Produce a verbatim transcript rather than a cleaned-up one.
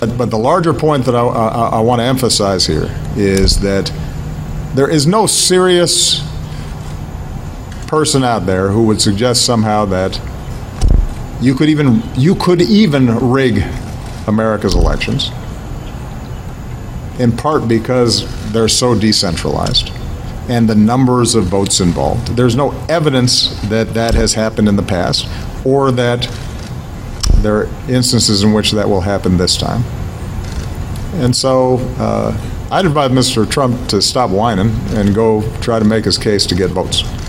But, but the larger point that I, I, I want to emphasize here is that there is no serious person out there who would suggest somehow that you could even you could even rig America's elections, in part because they're so decentralized and the numbers of votes involved. There's no evidence that that has happened in the past, or that there are instances in which that will happen this time. And so uh, I'd advise Mister Trump to stop whining and go try to make his case to get votes.